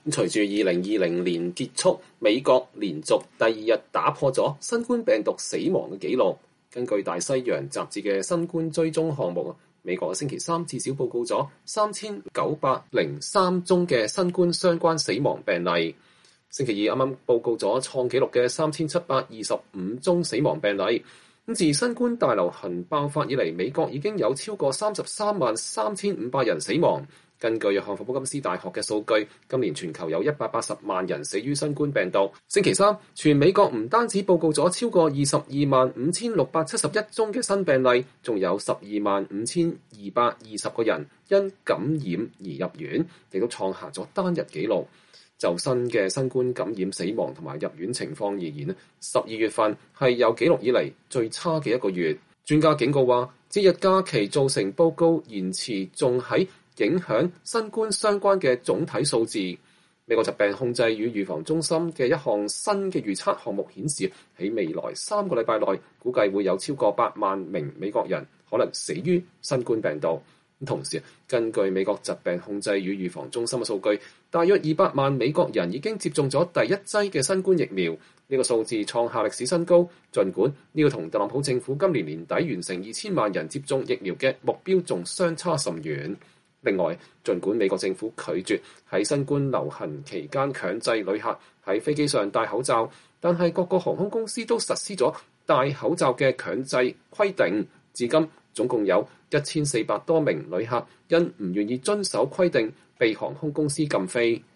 隨住2020年結束，美國連續第2日打破咗新冠病毒死亡嘅紀錄。根據大西洋雜誌嘅新冠追蹤項目，美國星期三至少報告咗3903宗嘅新冠相關死亡病例。星期二啱啱報告咗創紀錄嘅3725宗死亡病例。自新冠大流行爆發以嚟，美國已經有超過333500人死亡。根據約翰霍普金斯大學嘅數據，今年全球有180萬人死於新冠病毒。星期三，全美國唔單止報告咗超過225671宗嘅新病例，仲有125,220個人因感染而入院，亦都創下咗單日紀錄。就新冠感染死亡同埋入院情況而言，12月份係有紀錄以嚟最差嘅一個月。專家警告話，節日假期造成報告延遲，仲喺影響新冠相關嘅總體數字。美國疾病控制與預防中心嘅一項新嘅預測項目顯示，喺未來3個禮拜內，估計會有超過8萬名美國人可能死於新冠病毒。同時，根據美國疾病控制與預防中心嘅數據，大約200萬美國人已經接種咗第一劑嘅新冠疫苗。呢個數字創下歷史新高。儘管呢個同特朗普政府今年年底完成2000萬人接種疫苗嘅目標仲相差甚遠。另外，儘管美國政府拒絕喺新冠流行期間強制旅客喺飛機上戴口罩，但係各個航空公司都實施咗戴口罩嘅強制規定。至今總共有1400多名旅客因唔願意遵守規定被航空公司禁飛。